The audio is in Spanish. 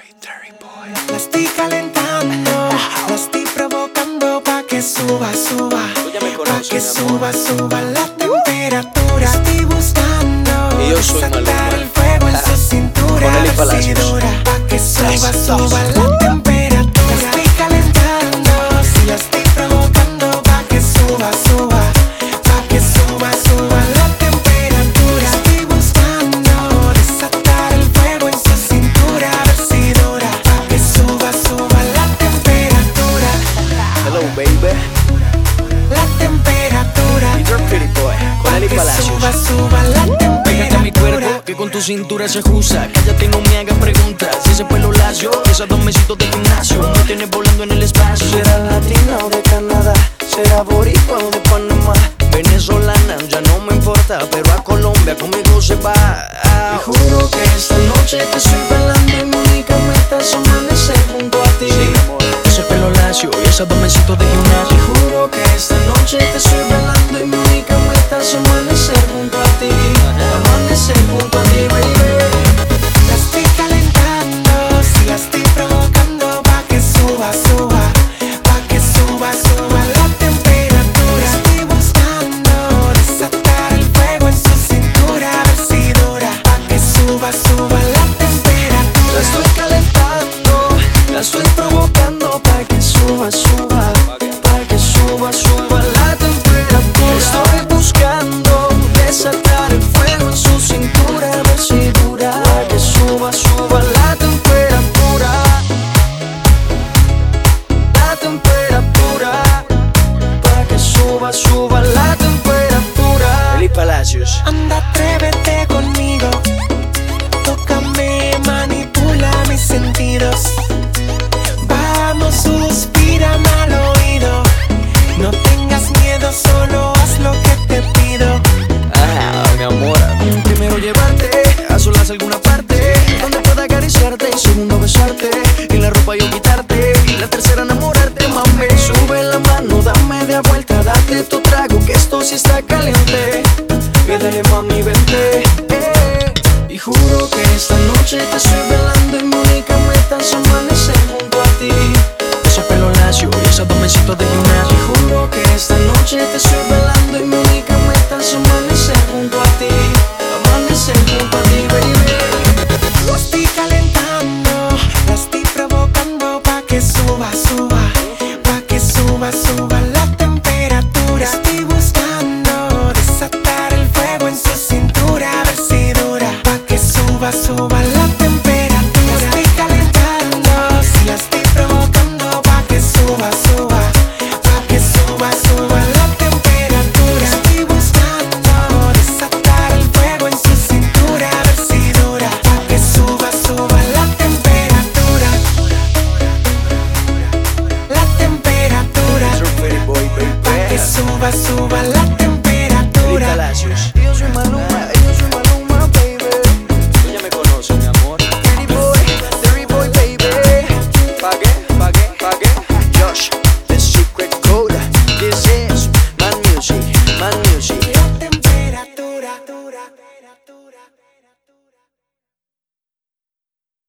La estoy calentando, la estoy provocando pa' que suba, suba. Pa' que suba, suba la temperatura. Estoy buscando desatar el fuego en su cintura. Pa' que suba, suba la temperatura. La estoy calentando, si la estoy provocando pa' que suba, suba. Pa' que suba, suba la temperatura. Estoy buscando desatar el fuego en su cintura. A ver si dura. Pa' que suba, suba la temperatura. Hello, baby. La temperatura. You're pretty boy. Con Eli Palacios. Suba, suba la temperatura. Pégate a mi cuerpo, que con tu cintura se ajusta. Cállate y no me hagas preguntas. Si ese pelo lacio, esos dos mesitos de gimnasio me tienes volando en el espacio. ¿Será latina o de Canadá? ¿Será boricua o de Panamá? Venezolana, ya no me importa, pero a Colombia conmigo se va. Te juro que esta noche te estoy bailando y mi única meta es amanecer junto a ti. Ese pelo lacio y esos dos mesitos de gimnasio. Te juro que esta noche te estoy bailando y mi única meta es amanecer junto a ti. Amanecer junto a ti, baby. La estoy calentando, si la estoy provocando pa' que suba, suba. Pa' que suba, suba la temperatura. Estoy buscando desatar el fuego en su cintura. A ver si dura. Pa' que suba, suba la temperatura. La estoy calentando, la estoy provocando pa' que suba, suba. Pa' que suba, suba la temperatura. Estoy buscando desatar el fuego en su cintura. A ver si dura. Pa' que suba, suba la temperatura. La temperatura. Pa' que suba, suba la temperatura. Eli Palacios. Anda, atrévete conmigo. Tócame, manipula mis sentidos. Vamos, suspírame al oído. No tengas miedo, solo haz lo que te pido. Mi amor, primero llevarte a solas a alguna parte donde pueda acariciarte, segundo besarte, y la ropa yo quitarte, y la tercera enamorarte, mami. Sube la mano, dame media vuelta, date tu trago que esto sí está caliente. Pídele, mami, vente, y juro que esta noche te estoy velando y mi única meta es amanecer junto a ti. Ese pelo lacio y esos dos mesitos de gimnasio. Y juro que esta noche te estoy velando y mi única meta es amanecer junto a ti. Amanecer junto a ti, baby. La estoy calentando, la estoy provocando pa' que suba, suba. Pa' que suba, suba la temperatura. Estoy buscando desatar el fuego en su cintura. A ver si dura. Pa' que suba, suba la temperatura. La estoy calentando, si la estoy provocando pa' que suba, suba. Pa' que suba, suba la temperatura. Estoy buscando desatar el fuego en su cintura. A ver si dura. Pa' que suba, suba la temperatura. La temperatura. You're pretty boy, baby. Pa' que suba, suba la temperatura. Eli Palacios.